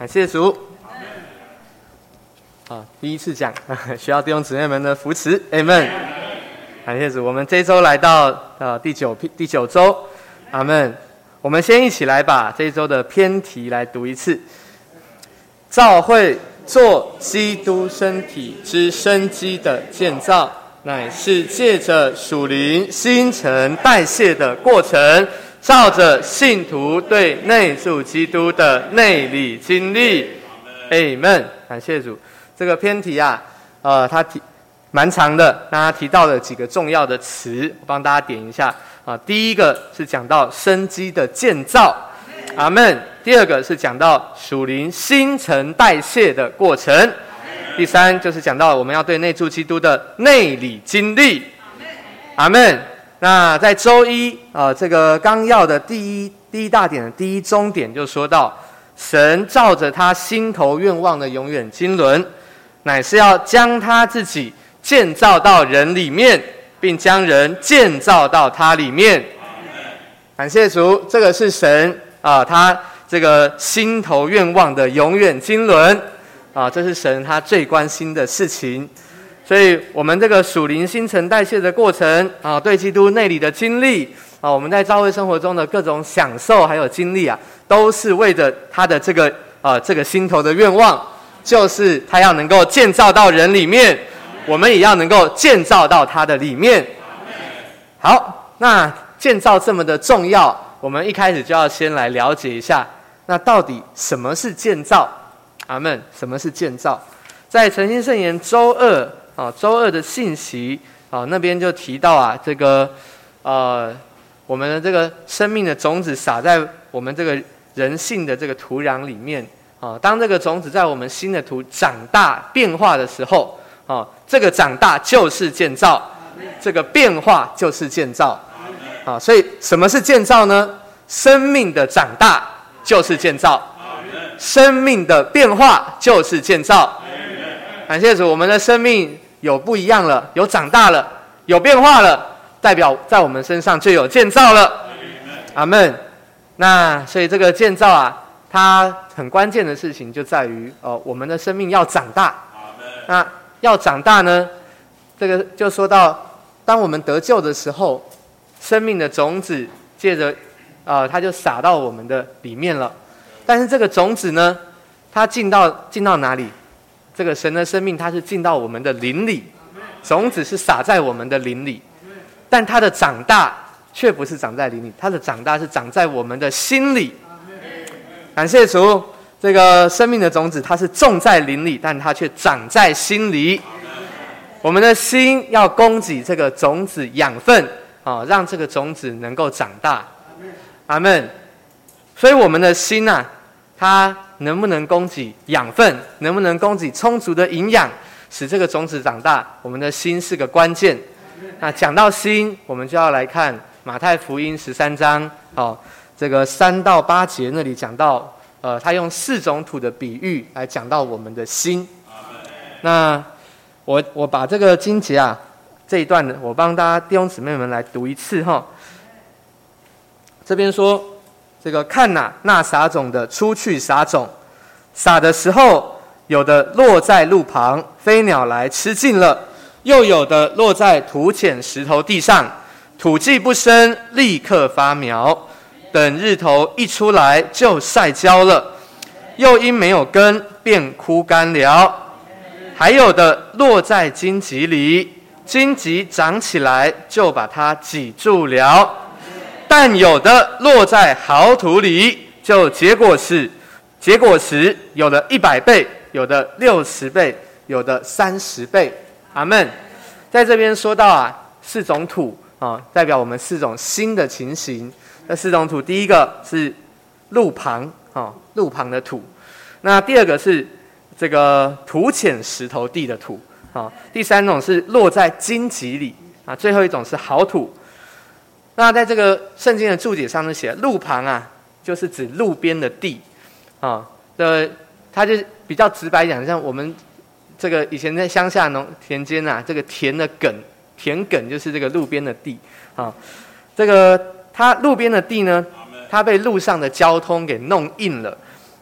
感谢主。第一次讲，需要弟兄姊妹们的扶持 ，Amen。感谢主，我们这一周来到第九周，阿们。我们先一起来把这一周的篇题来读一次。教会做基督身体之生机的建造，乃是借着属灵新陈代谢的过程，照着信徒对内住基督的内里经历。Amen。感谢主。这个篇题它蛮长的，那他提到了几个重要的词，我帮大家点一下第一个是讲到生机的建造，阿们。第二个是讲到属灵新陈代谢的过程，第三就是讲到我们要对内住基督的内里经历，阿们。那在周一这个纲要的第一大点的第一中点就说到，神照着他心头愿望的永远经纶，乃是要将他自己建造到人里面，并将人建造到他里面。感谢主，这个是神他这个心头愿望的永远经纶这是神他最关心的事情。所以我们这个属灵新陈代谢的过程对基督内里的经历我们在教会生活中的各种享受还有经历都是为着他的这个心头的愿望，就是他要能够建造到人里面，我们也要能够建造到他的里面。好，那建造这么的重要，我们一开始就要先来了解一下，那到底什么是建造？阿们。什么是建造？在诚心圣言周二的信息那边就提到这个我们的这个生命的种子撒在我们这个人性的这个土壤里面当这个种子在我们新的土长大变化的时候这个长大就是建造，这个变化就是建造所以什么是建造呢？生命的长大就是建造，生命的变化就是建造。感谢主，我们的生命有不一样了，有长大了，有变化了，代表在我们身上就有建造了。阿们。那所以这个建造它很关键的事情就在于我们的生命要长大。那要长大呢，这个就说到当我们得救的时候，生命的种子借着它就撒到我们的里面了。但是这个种子呢，它进到哪里？这个神的生命它是进到我们的灵里，种子是撒在我们的灵里，但它的长大却不是长在灵里，它的长大是长在我们的心里。感谢主，这个生命的种子它是种在灵里，但它却长在心里。我们的心要供给这个种子养分让这个种子能够长大。阿们。所以我们的心它能不能供给养分，能不能供给充足的营养，使这个种子长大，我们的心是个关键。那讲到心，我们就要来看马太福音13章这个3到8节那里讲到他用4种土的比喻来讲到我们的心。那我把这个经节这一段我帮大家弟兄姊妹们来读一次这边说，这个看那撒种的出去撒种，撒的时候，有的落在路旁，飞鸟来吃尽了；又有的落在土浅石头地上，土既不深，立刻发苗，等日头一出来就晒焦了，又因没有根，便枯干了。还有的落在荆棘里，荆棘长起来就把它挤住了。但有的落在好土里，就结果实，有的100倍，有的60倍，有的30倍。阿们。在这边说到4种土代表我们4种新的情形。那4种土，第一个是路旁的土，那第二个是这个土浅石头地的土第三种是落在荆棘里最后一种是好土。那在这个圣经的注解上面写，路旁就是指路边的地它就比较直白讲，像我们这个以前在乡下田间这个田埂就是这个路边的地这个它路边的地呢，它被路上的交通给弄硬了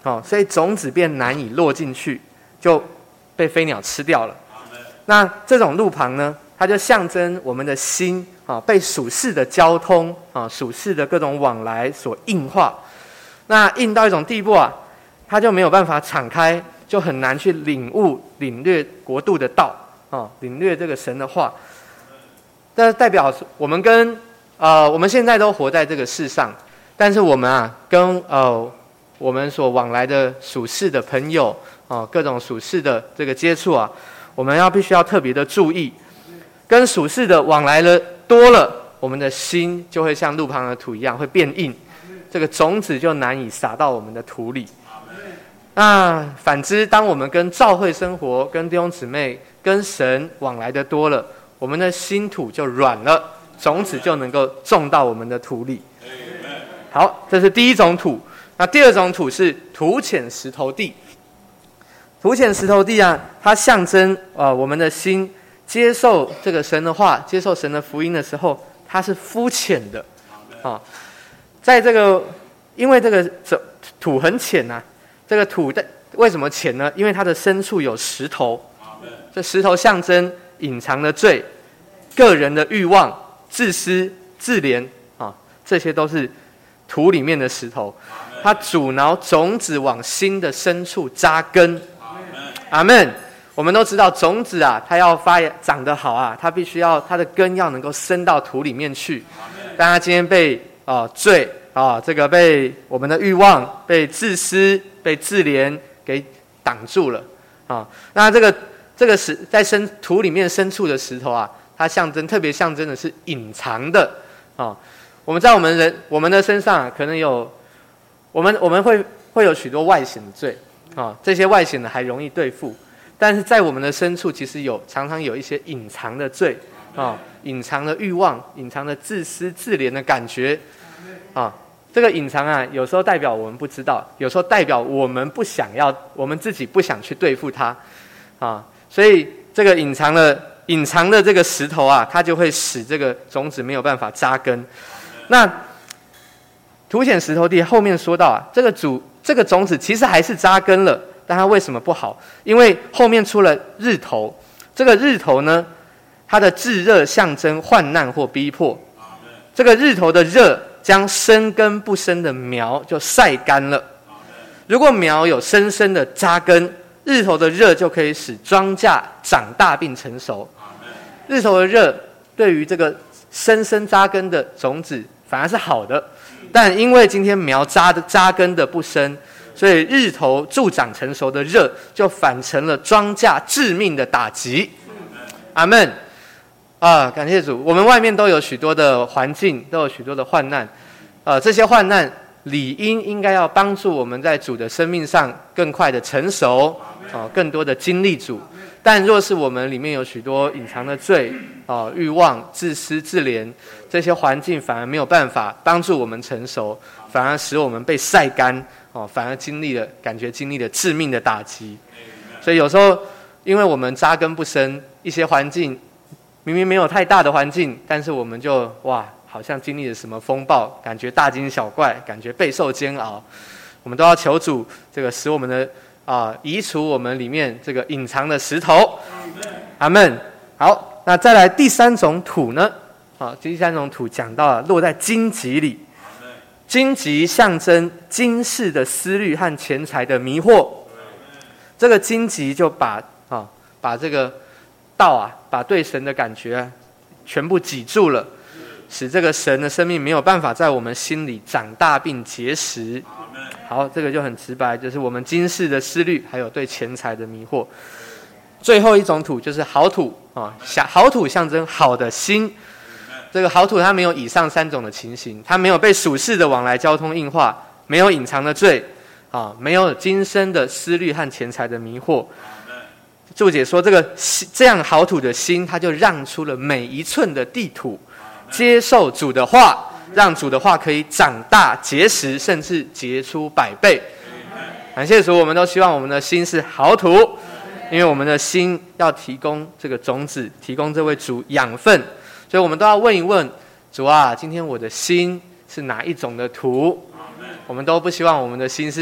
所以种子便难以落进去，就被飞鸟吃掉了。那这种路旁呢，它就象征我们的心被属世的交通属世的各种往来所硬化。那硬到一种地步啊，它就没有办法敞开，就很难去领略国度的道领略这个神的话。这代表我们我们现在都活在这个世上，但是我们跟我们所往来的属世的朋友各种属世的这个接触我们必须要特别的注意，跟属世的往来了多了，我们的心就会像路旁的土一样会变硬，这个种子就难以撒到我们的土里。那反之，当我们跟教会生活、跟弟兄姊妹、跟神往来的多了，我们的心土就软了，种子就能够种到我们的土里。好，这是第一种土。那第二种土是土浅石头地。土浅石头地它象征我们的心接受这个神的话，接受神的福音的时候，它是肤浅的在这个，因为这个土很浅这个土为什么浅呢？因为它的深处有石头，这石头象征隐藏的罪、个人的欲望、自私、自怜这些都是土里面的石头，它阻挠种子往心的深处扎根。阿们。我们都知道种子它要长得好它必须要它的根要能够伸到土里面去。但它今天被罪这个被我们的欲望、被自私、被自怜给挡住了那这个在土里面深处的石头它特别象征的是隐藏的我们在我们的身上可能有我们会有许多外显的罪这些外显的还容易对付，但是在我们的深处其实常常有一些隐藏的罪隐藏的欲望、隐藏的自私自怜的感觉这个隐藏有时候代表我们不知道，有时候代表我们自己不想去对付它所以这个隐藏的这个石头它就会使这个种子没有办法扎根。那土浅石头地后面说到这个种子其实还是扎根了，但它为什么不好？因为后面出了日头，这个日头呢，它的炙热象征患难或逼迫。这个日头的热将生根不生的苗就晒干了。如果苗有深深的扎根，日头的热就可以使庄稼长大并成熟。日头的热对于这个深深扎根的种子反而是好的，但因为今天苗扎根的不深，所以日头助长成熟的热就反成了庄稼致命的打击。阿们感谢主。我们外面都有许多的环境，都有许多的患难这些患难理应该要帮助我们在主的生命上更快的成熟更多的经历主。但若是我们里面有许多隐藏的罪欲望、自私自怜，这些环境反而没有办法帮助我们成熟，反而使我们被晒干反而经历了致命的打击。所以有时候因为我们扎根不深，一些环境明明没有太大的环境，但是我们就好像经历了什么风暴，感觉大惊小怪，感觉备受煎熬。我们都要求主这个使我们的移除我们里面这个隐藏的石头。阿们。好，那再来第三种土呢第三种土讲到了落在荆棘里。荆棘象征今世的思虑和钱财的迷惑。这个荆棘就把这个道把对神的感觉全部挤住了，使这个神的生命没有办法在我们心里长大并结实。好，这个就很直白，就是我们今世的思虑还有对钱财的迷惑。最后一种土就是好土好土象征好的心。这个好土它没有以上三种的情形，它没有被属世的往来交通硬化，没有隐藏的罪没有今生的思虑和钱财的迷惑。注解说这样好土的心，它就让出了每一寸的地土，接受主的话，让主的话可以长大结实，甚至结出100倍。感谢主，我们都希望我们的心是好土，因为我们的心要提供这个种子，提供这位主养分，所以我们都要问一问主今天我的心是哪一种的土？我们都不希望我们的心是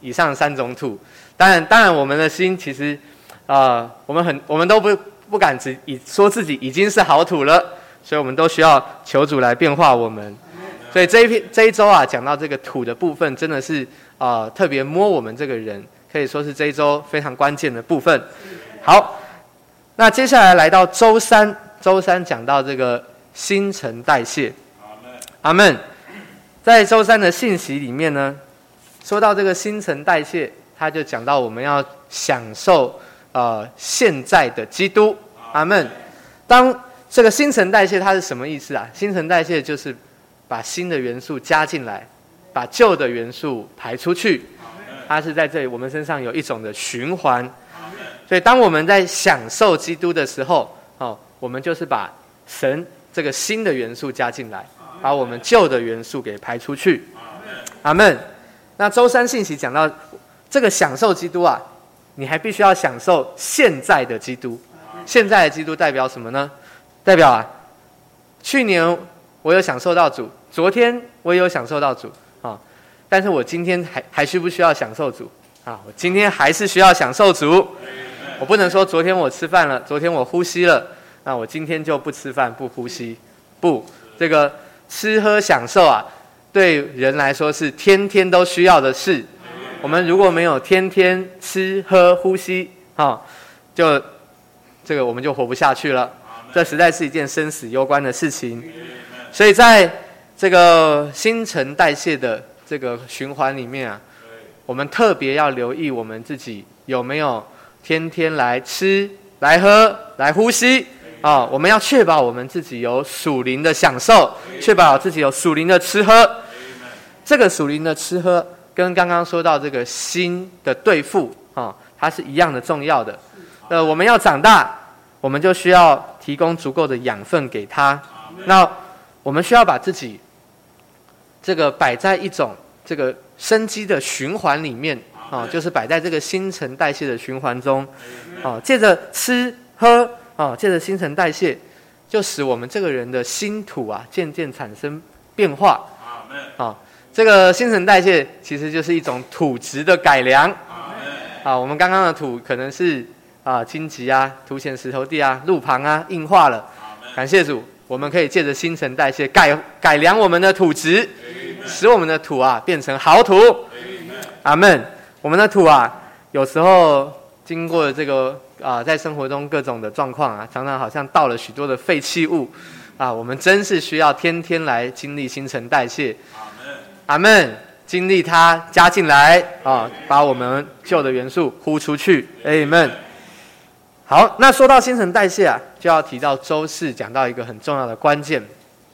以上3种土。当然，我们的心其实，我们都不敢说自己已经是好土了，所以我们都需要求主来变化我们。所以这一周啊，讲到这个土的部分，真的是特别摸我们这个人，可以说是这一周非常关键的部分。好，那接下来来到周三讲到这个新陈代谢。阿们。在周三的信息里面呢，说到这个新陈代谢，他就讲到我们要享受现在的基督。阿们。当这个新陈代谢它是什么意思啊？新陈代谢就是把新的元素加进来，把旧的元素排出去。它是在这里我们身上有一种的循环。所以当我们在享受基督的时候，我们就是把神这个新的元素加进来，把我们旧的元素给排出去。阿们。那周三信息讲到这个享受基督啊，你还必须要享受现在的基督。现在的基督代表什么呢？代表去年我有享受到主，昨天我也有享受到主但是我今天还需不需要享受主我今天还是需要享受主。我不能说昨天我吃饭了，昨天我呼吸了，那我今天就不吃饭不呼吸。不，这个吃喝享受对人来说是天天都需要的事。我们如果没有天天吃喝呼吸就这个我们就活不下去了。这实在是一件生死攸关的事情。所以在这个新陈代谢的这个循环里面我们特别要留意我们自己有没有天天来吃、来喝、来呼吸我们要确保我们自己有属灵的享受，确保自己有属灵的吃喝。这个属灵的吃喝跟刚刚说到这个心的对付它是一样的重要的。我们要长大，我们就需要提供足够的养分给它。那我们需要把自己这个摆在一种这个生机的循环里面就是摆在这个新陈代谢的循环中借着吃喝借着新陈代谢，就使我们这个人的心土渐渐产生变化。这个新陈代谢其实就是一种土质的改良。我们刚刚的土可能是荆棘凸显石头地路旁硬化了。感谢主，我们可以借着新陈代谢改良我们的土质，使我们的土变成好土。阿们。我们的土有时候经过这个在生活中各种的状况常常好像倒了许多的废弃物我们真是需要天天来经历新陈代谢。阿们。经历它加进来把我们旧的元素呼出去。阿们。好，那说到新陈代谢就要提到周四讲到一个很重要的关键。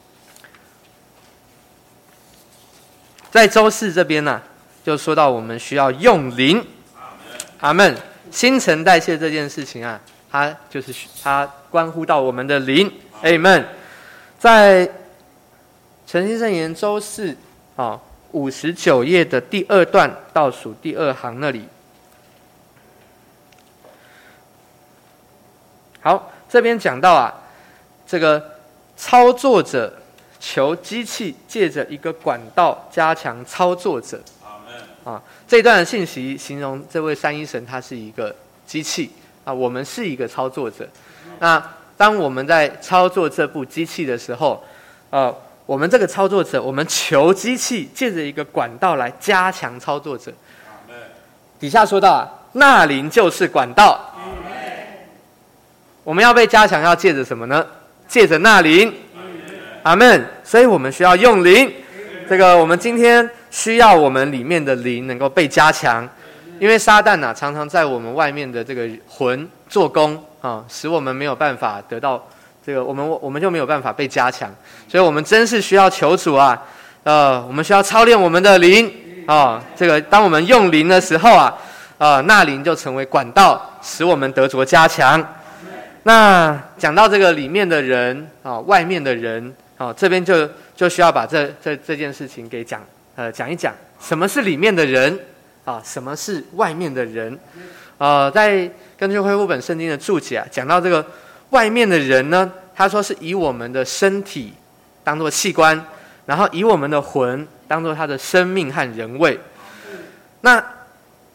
在周四这边就说到我们需要用灵。阿们。新陈代谢这件事情它关乎到我们的灵。阿们。在诚心圣言周四59页的第2段倒数第2行那里。好，这边讲到这个操作者求机器借着一个管道加强操作者。这一段的信息形容这位三一神他是一个机器我们是一个操作者。那当我们在操作这部机器的时候我们这个操作者，我们求机器借着一个管道来加强操作者。底下说到那灵就是管道。我们要被加强要借着什么呢？借着那灵。阿们。所以我们需要用灵。这个我们今天需要我们里面的灵能够被加强，因为撒旦常常在我们外面的这个魂做工使我们没有办法得到这个，我们就没有办法被加强。所以我们真是需要求主我们需要操练我们的灵这个当我们用灵的时候那灵就成为管道，使我们得着加强。那讲到这个里面的人外面的人这边就需要把这件事情给讲一讲，什么是里面的人什么是外面的人。在根据恢复本圣经的注解讲到这个外面的人呢，他说是以我们的身体当作器官，然后以我们的魂当作他的生命和人位。那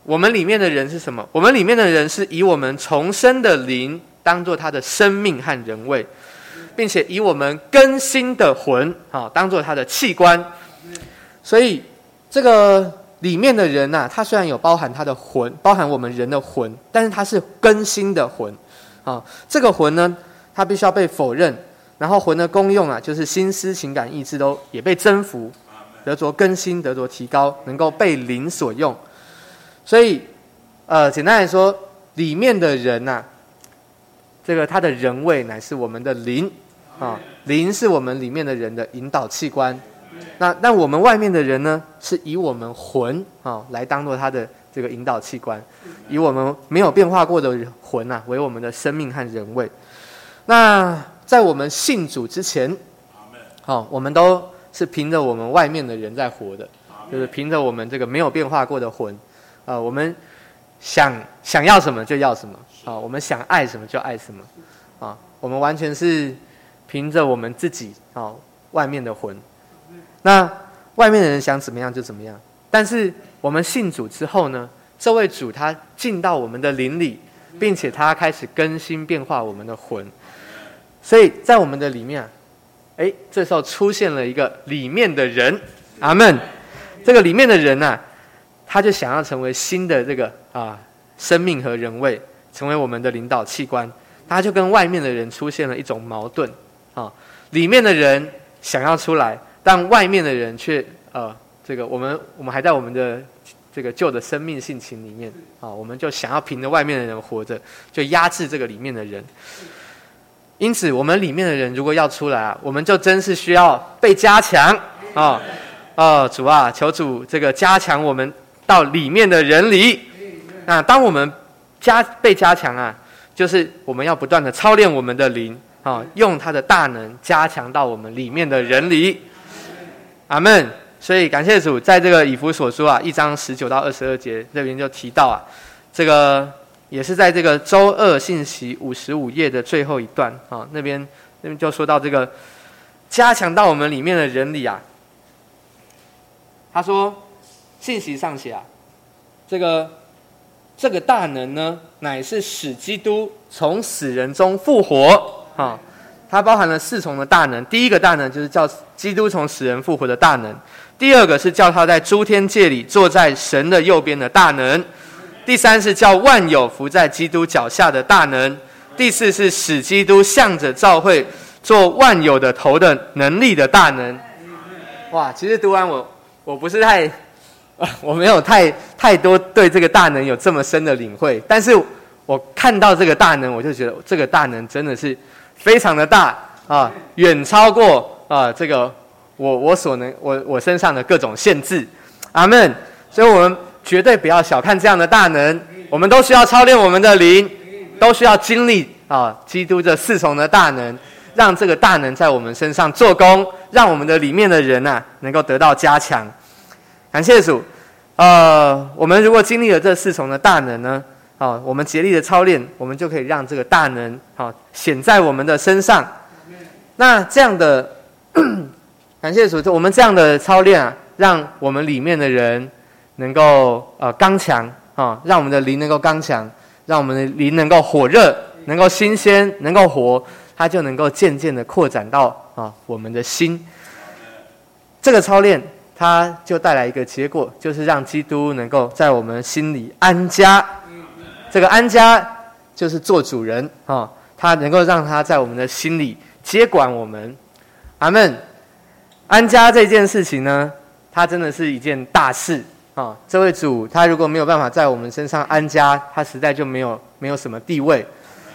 我们里面的人是什么？我们里面的人是以我们重生的灵当作他的生命和人位，并且以我们更新的魂当作他的器官。所以这个里面的人啊，他虽然有包含他的魂，包含我们人的魂，但是他是更新的魂这个魂呢，它必须要被否认，然后魂的功用啊，就是心思情感意志都也被征服，得着更新，得着提高，能够被灵所用。所以简单来说，里面的人啊，这个他的人位乃是我们的灵灵是我们里面的人的引导器官。那我们外面的人呢，是以我们魂来当作他的这个引导器官，以我们没有变化过的魂啊为我们的生命和人位。那在我们信主之前我们都是凭着我们外面的人在活的，就是凭着我们这个没有变化过的魂我们想要什么就要什么我们想爱什么就爱什么我们完全是凭着我们自己外面的魂。那外面的人想怎么样就怎么样，但是我们信主之后呢，这位主他进到我们的灵里，并且他开始更新变化我们的魂。所以在我们的里面这时候出现了一个里面的人，阿们。这个里面的人啊，他就想要成为新的这个生命和人位，成为我们的领导器官。他就跟外面的人出现了一种矛盾里面的人想要出来，但外面的人却这个我们还在我们的这个旧的生命性情里面我们就想要凭着外面的人活着，就压制这个里面的人。因此我们里面的人如果要出来我们就真是需要被加强主啊，求主这个加强我们到里面的人里。那当我们被加强就是我们要不断的操练我们的灵用他的大能加强到我们里面的人里。阿们。所以感谢主，在这个以弗所书1章19到22节这边就提到这个也是在这个周二信息55页的最后一段那边就说到这个加强到我们里面的人里他说信息上写这个大能呢，乃是使基督从死人中复活它包含了4重的大能。第一个大能就是叫基督从死人复活的大能，第二个是叫他在诸天界里坐在神的右边的大能，第三是叫万有伏在基督脚下的大能，第四是使基督向着教会做万有的头的能力的大能。哇，其实读完我不是我没有太多对这个大能有这么深的领会，但是我看到这个大能，我就觉得这个大能真的是非常的大远超过这个我身上的各种限制。阿们。所以我们绝对不要小看这样的大能，我们都需要操练我们的灵，都需要经历基督这4重的大能，让这个大能在我们身上做工，让我们的里面的人能够得到加强。感谢主。我们如果经历了这4重的大能呢我们竭力的操练，我们就可以让这个大能显在我们的身上。那这样的感谢主，我们这样的操练让我们里面的人能够刚强让我们的灵能够刚强，让我们的灵能够火热，能够新鲜，能够活，它就能够渐渐的扩展到我们的心。这个操练它就带来一个结果，就是让基督能够在我们心里安家。这个安家就是做主人他能够让他在我们的心里接管我们。阿们。安家这件事情呢，它真的是一件大事这位主他如果没有办法在我们身上安家，他实在就没有什么地位。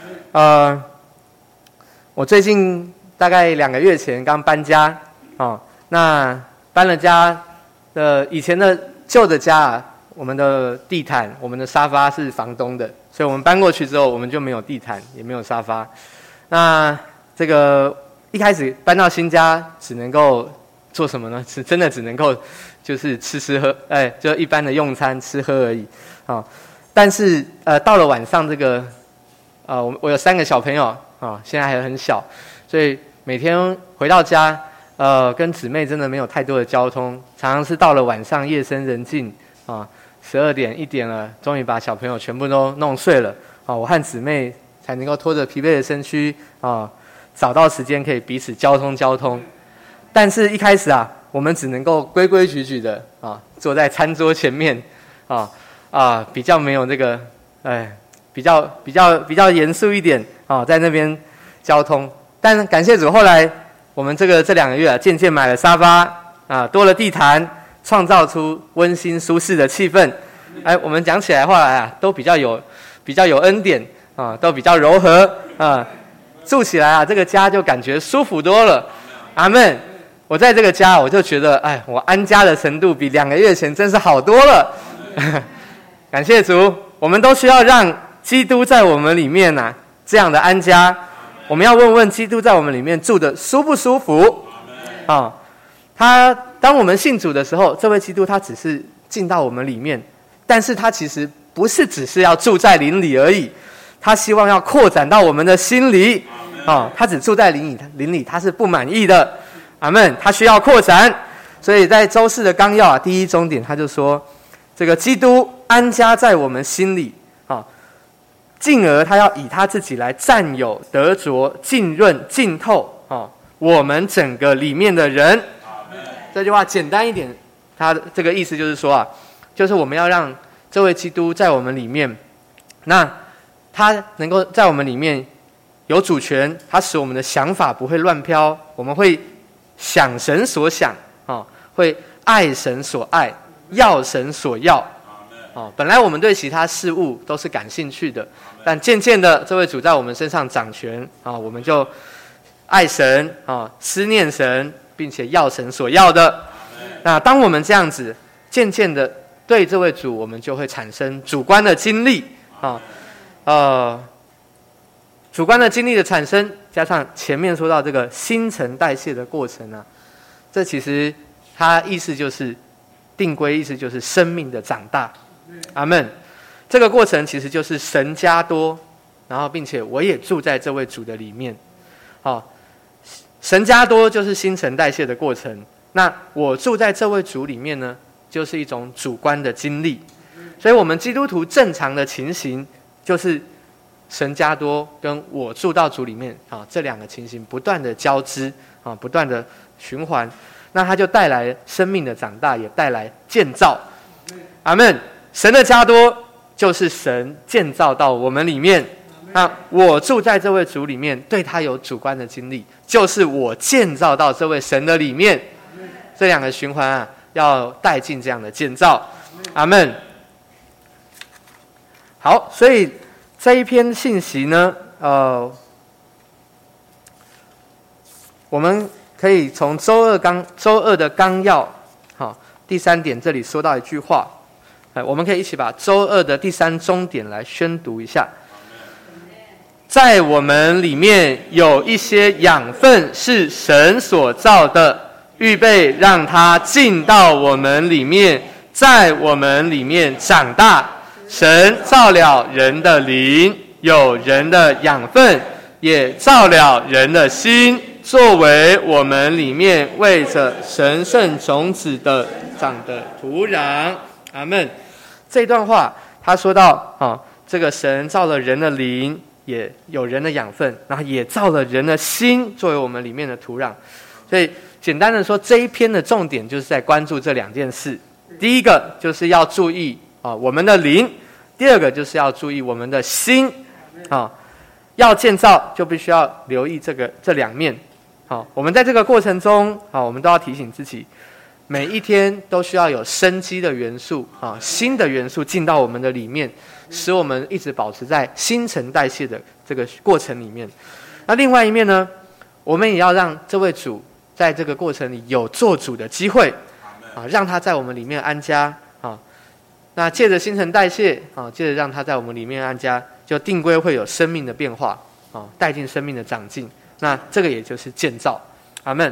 我最近大概2个月前刚搬家那搬了家以前的旧的家我们的地毯我们的沙发是房东的，所以我们搬过去之后我们就没有地毯也没有沙发。那这个一开始搬到新家只能够做什么呢？真的只能够就是吃喝就一般的用餐吃喝而已但是到了晚上这个我有3个小朋友现在还很小，所以每天回到家跟姊妹真的没有太多的交通，常常是到了晚上夜深人静 12点1点了，终于把小朋友全部都弄睡了我和姊妹才能够拖着疲惫的身躯找到时间可以彼此交通。但是一开始我们只能够规规矩矩的坐在餐桌前面比较没有这个比较严肃一点在那边交通。但感谢主，后来我们这2个月渐渐买了沙发多了地毯，创造出温馨舒适的气氛。我们讲起来话来都比较有恩典都比较柔和住起来这个家就感觉舒服多了。阿们。我在这个家我就觉得我安家的程度比2个月前真是好多了感谢主，我们都需要让基督在我们里面这样的安家。我们要问问基督在我们里面住的舒不舒服当我们信主的时候，这位基督他只是进到我们里面，但是他其实不是只是要住在灵里而已，他希望要扩展到我们的心里他只住在灵里他是不满意的。阿们，他需要扩展。所以在周四的纲要第1中点他就说，这个基督安家在我们心里进而他要以他自己来占有得着浸润浸透我们整个里面的人。这句话简单一点，他的这个意思就是说就是我们要让这位基督在我们里面，那他能够在我们里面有主权，他使我们的想法不会乱飘，我们会想神所想会爱神所爱，要神所要本来我们对其他事物都是感兴趣的，但渐渐的这位主在我们身上掌权我们就爱神思念神，并且要神所要的。那当我们这样子渐渐的对这位主，我们就会产生主观的经历主观的经历的产生，加上前面说到这个新陈代谢的过程这其实它意思就是定规，意思就是生命的长大。阿们。这个过程其实就是神加多，然后并且我也住在这位主的里面神加多就是新陈代谢的过程，那我住在这位主里面呢，就是一种主观的经历。所以我们基督徒正常的情形就是神加多跟我住到主里面这2个情形不断的交织不断的循环，那它就带来生命的长大，也带来建造。阿们。神的加多就是神建造到我们里面，那我住在这位主里面，对他有主观的经历，就是我建造到这位神的里面。这2个循环要带进这样的建造。阿们。好，所以这一篇信息呢我们可以从周二的纲要第3点这里说到一句话我们可以一起把周2的第3中点来宣读一下。在我们里面有一些养分是神所造的，预备让它进到我们里面，在我们里面长大。神造了人的灵，有人的养分，也造了人的心，作为我们里面为着神圣种子的长的土壤。阿们。这段话他说到这个神造了人的灵，也有人的养分，然后也造了人的心作为我们里面的土壤。所以简单的说，这一篇的重点就是在关注这2件事。第一个就是要注意我们的灵，第二个就是要注意我们的心要建造就必须要留意这2面我们在这个过程中我们都要提醒自己，每一天都需要有生机的元素新的元素进到我们的里面，使我们一直保持在新陈代谢的这个过程里面。那另外一面呢，我们也要让这位主在这个过程里有做主的机会让他在我们里面安家那借着新陈代谢借着让他在我们里面安家，就定规会有生命的变化带进生命的长进。那这个也就是建造。阿们。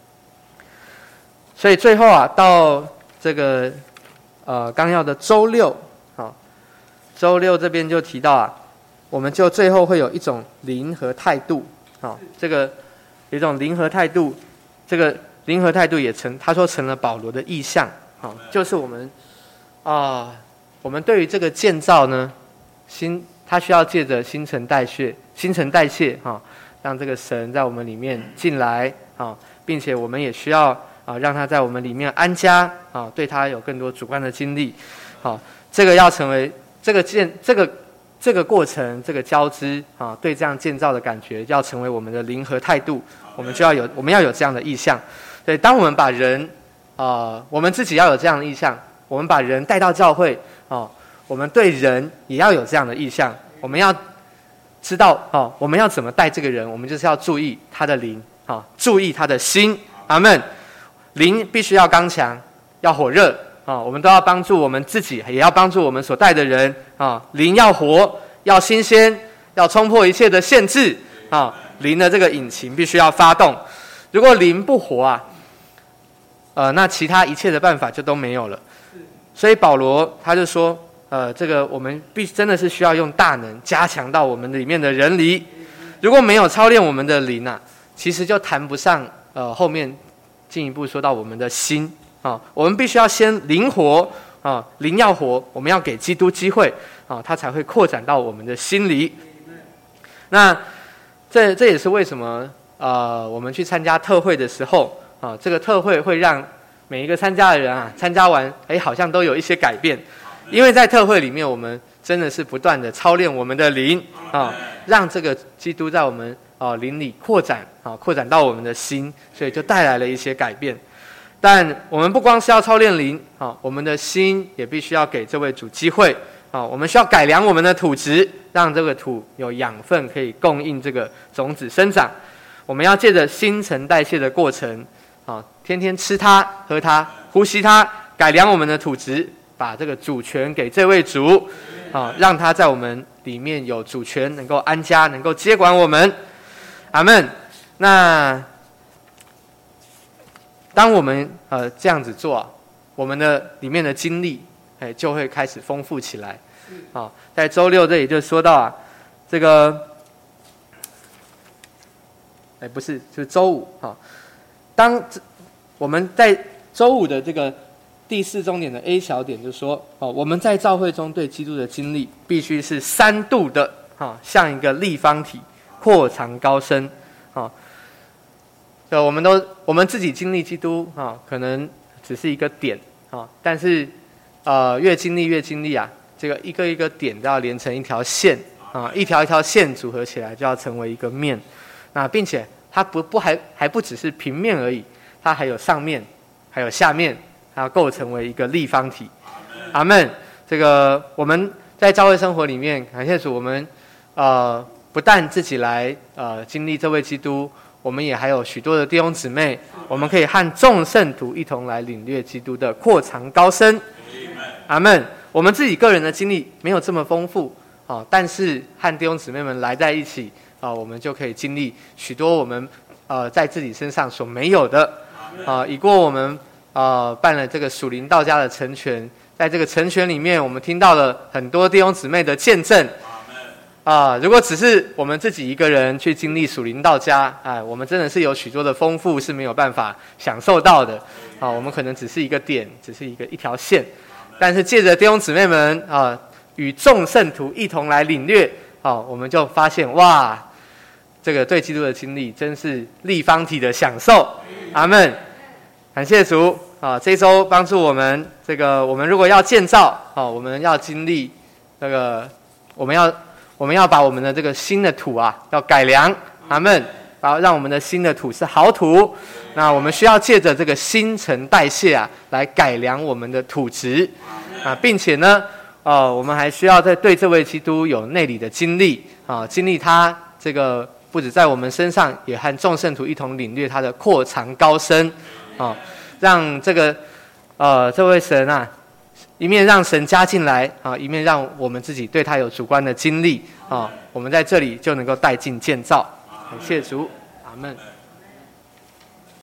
所以最后到这个纲要的周6周6这边就提到我们就最后会有一种灵和态度这个有一种灵和态度，这个灵和态度也他说成了保罗的意象就是我们我们对于这个建造呢，它需要借着新陈代谢让这个神在我们里面进来并且我们也需要让他在我们里面安家对他有更多主观的经历这个要成为这个过程，这个交织对这样建造的感觉，要成为我们的灵和态度，我们要有这样的意向。所以，当我们把人我们自己要有这样的意向，我们把人带到教会我们对人也要有这样的意向。我们要知道我们要怎么带这个人，我们就是要注意他的灵注意他的心。阿们。灵必须要刚强，要火热我们都要帮助我们自己，也要帮助我们所带的人灵要活，要新鲜，要冲破一切的限制灵的这个引擎必须要发动。如果灵不活那其他一切的办法就都没有了。所以保罗他就说这个我们真的是需要用大能加强到我们里面的人灵。如果没有操练我们的灵其实就谈不上后面进一步说到我们的心我们必须要先灵活灵要活，我们要给基督机会他才会扩展到我们的心里。那这也是为什么我们去参加特会的时候这个特会会让每一个参加的人参加完好像都有一些改变。因为在特会里面，我们真的是不断的操练我们的灵让这个基督在我们灵里扩展到我们的心，所以就带来了一些改变。但我们不光是要操练灵我们的心也必须要给这位主机会我们需要改良我们的土质，让这个土有养分可以供应这个种子生长。我们要借着新陈代谢的过程天天吃它、喝它、呼吸它，改良我们的土质，把这个主权给这位主让他在我们里面有主权，能够安家，能够接管我们。阿们。那当我们这样子做我们的里面的经历就会开始丰富起来在周六这里就说到这个不是，就是周五当我们在周五的这个第4重点的 A 小点就说我们在教会中对基督的经历必须是3度的像一个立方体扩长高深我们自己经历基督可能只是一个点但是越经历这个一个一个点都要连成一条线一条一条线组合起来就要成为一个面。那并且它还不只是平面而已，它还有上面，还有下面，它要构成为一个立方体。阿们。这个我们在教会生活里面，感谢主，我们不但自己来经历这位基督，我们也还有许多的弟兄姊妹，我们可以和众圣徒一同来领略基督的扩长高深。阿们。我们自己个人的经历没有这么丰富但是和弟兄姊妹们来在一起我们就可以经历许多我们在自己身上所没有的以过我们办了这个属灵道家的成全，在这个成全里面，我们听到了很多弟兄姊妹的见证如果只是我们自己一个人去经历属灵道家我们真的是有许多的丰富是没有办法享受到的我们可能只是一个点，只是一条线。但是借着弟兄姊妹们与众圣徒一同来领略我们就发现哇，这个对基督的经历真是立方体的享受。阿们。感谢主这一周帮助我们，这个我们如果要建造我们要经历那个我们要把我们的这个新的土要改良。阿们。让我们的新的土是好土，那我们需要借着这个新陈代谢来改良我们的土质并且呢我们还需要在对这位基督有内里的经历经历他这个不止在我们身上，也和众圣徒一同领略他的扩长高深让这个这位神一面让神加进来一面让我们自己对他有主观的经历我们在这里就能够带进建造。感谢主。阿们。